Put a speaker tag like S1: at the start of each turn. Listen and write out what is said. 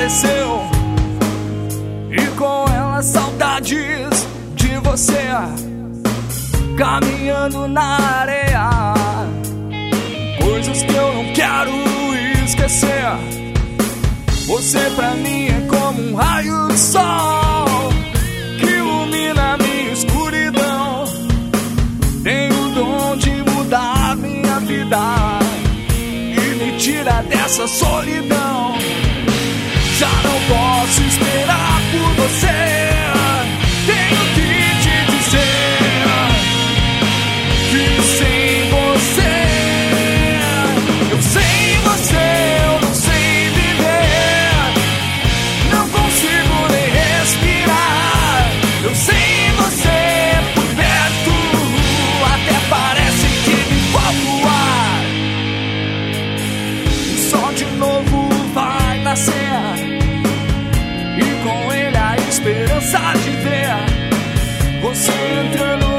S1: desapareceu, e com ela saudades de você, caminhando na areia. Coisas que eu não quero esquecer. Você pra mim é como um raio de sol que ilumina a minha escuridão. Tem o dom de mudar minha vida e me tira dessa solidão. Já não posso esperar por você. Tenho que te dizer que sem você, eu sem você, eu não sei viver. Não consigo nem respirar. Eu sem você por perto, até parece que me falta o ar. O sol de novo vai nascer, e com ele a esperança de ver você entrando